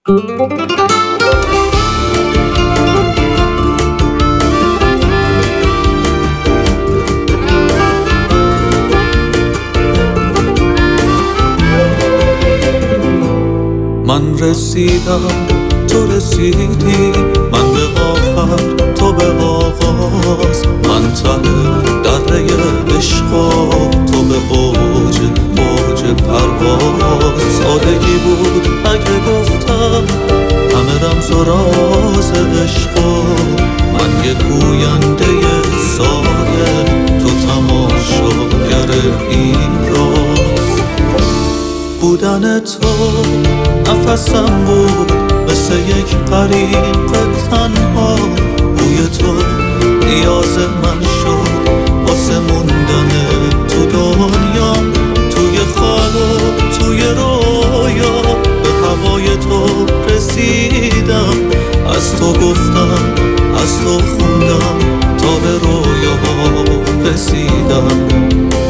من رسیدم تو رسیدی، من به آخر تو به آغاز، من ته دره عشق تو به اوج پرواز. سادگی بود اگه گفتم همه رمز و راز عشق، من یه گوینده ساده، تو تماشاگر این راز. بودن تو نفسم بود مثل یک غریق تنها، بوی تو نیاز من شد واسه موندن تو دنیام. توی خواب و توی رویا به هوای تو رسیدم، از تو گفتم از تو خوندم تا به رویا رسیدم.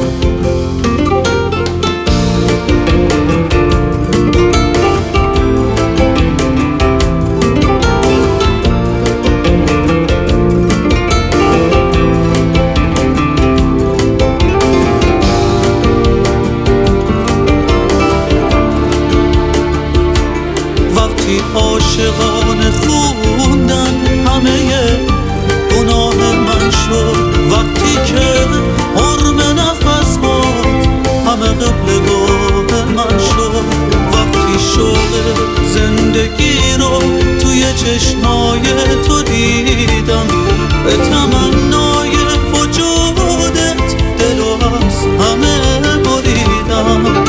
عاشقانه خوندن همه گناه من شد، وقتی که حرم نفسات همه قبلگاه من شد. وقتی شوق زندگی رو توی چشمای تو دیدم، به تمنای وجودت دل و از همه بریدم.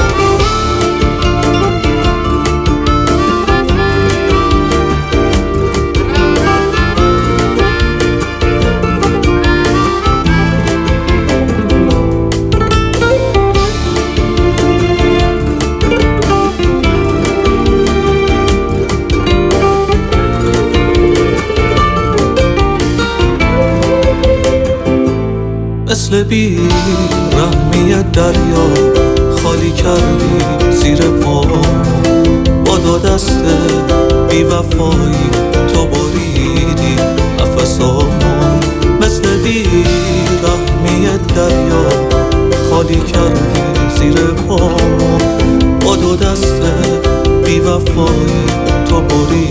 مثل بی رحمی دریا خالی کردی زیر پا، با دو دست بی وفایی تو بریدی نفسامو. مثل بی رحمی دریا خالی کردی زیر پا، با دو دست بی وفایی تو بریدی